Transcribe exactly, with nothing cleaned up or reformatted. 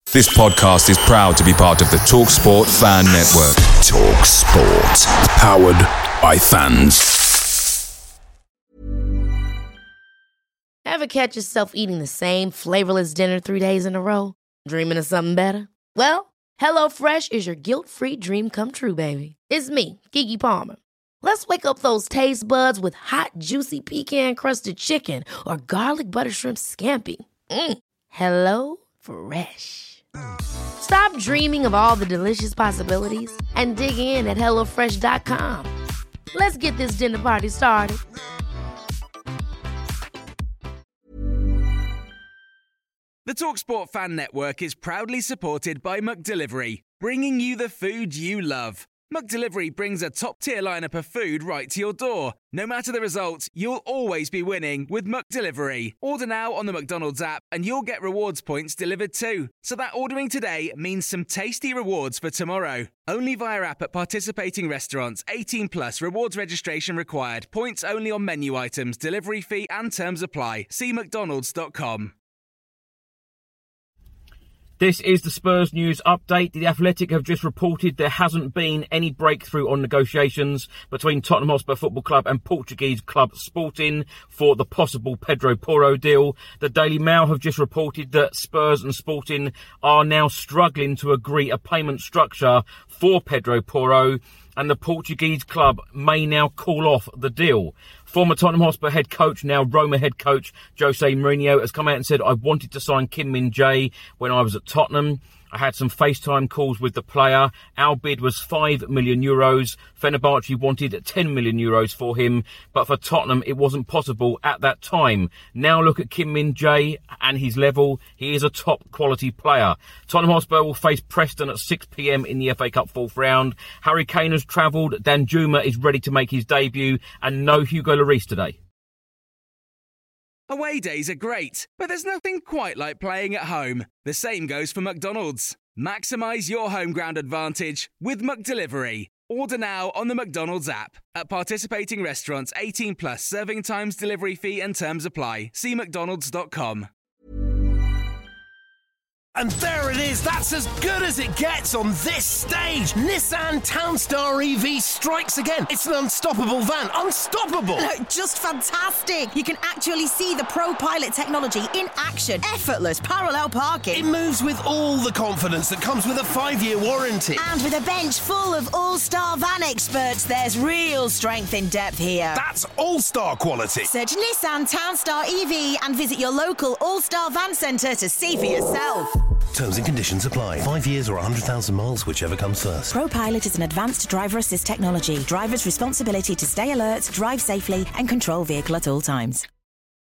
This podcast is proud to be part of the TalkSport Fan Network. TalkSport. Powered by fans. Ever catch yourself eating the same flavorless dinner three days in a row? Dreaming of something better? Well, HelloFresh is your guilt-free dream come true, baby. It's me, Keke Palmer. Let's wake up those taste buds with hot, juicy pecan-crusted chicken or garlic butter shrimp scampi. Mm. Hello Fresh. Stop dreaming of all the delicious possibilities and dig in at hello fresh dot com. Let's get this dinner party started. The TalkSport Fan Network is proudly supported by McDelivery, bringing you the food you love. McDelivery brings a top-tier lineup of food right to your door. No matter the result, you'll always be winning with McDelivery. Order now on the McDonald's app and you'll get rewards points delivered too. So that ordering today means some tasty rewards for tomorrow. Only via app at participating restaurants. eighteen plus rewards registration required. Points only on menu items. Delivery fee and terms apply. See mcdonalds dot com. This is the Spurs news update. The Athletic have just reported there hasn't been any breakthrough on negotiations between Tottenham Hotspur Football Club and Portuguese club Sporting for the possible Pedro Porro deal. The Daily Mail have just reported that Spurs and Sporting are now struggling to agree a payment structure for Pedro Porro, and the Portuguese club may now call off the deal. Former Tottenham Hotspur head coach, now Roma head coach, Jose Mourinho, has come out and said, I wanted to sign Kim Min-jae when I was at Tottenham. I had some FaceTime calls with the player. Our bid was five million euros. Fenerbahce wanted ten million euros for him, but for Tottenham it wasn't possible at that time. Now look at Kim Min-jae and his level. He is a top quality player. Tottenham Hotspur will face Preston at six p.m. in the F A Cup fourth round. Harry Kane has travelled. Danjuma is ready to make his debut, and no Hugo Lloris today. Away days are great, but there's nothing quite like playing at home. The same goes for McDonald's. Maximise your home ground advantage with McDelivery. Order now on the McDonald's app. At participating restaurants, eighteen plus, serving times, delivery fee and terms apply. See mcdonalds dot com. And there it is, that's as good as it gets on this stage. Nissan Townstar E V strikes again. It's an unstoppable van, unstoppable. Look, just fantastic. You can actually see the ProPilot technology in action. Effortless parallel parking. It moves with all the confidence that comes with a five-year warranty. And with a bench full of all-star van experts, there's real strength in depth here. That's all-star quality. Search Nissan Townstar E V and visit your local all-star van centre to see for yourself. Terms and conditions apply. Five years or one hundred thousand miles, whichever comes first. ProPilot is an advanced driver assist technology. Driver's responsibility to stay alert, drive safely and control vehicle at all times.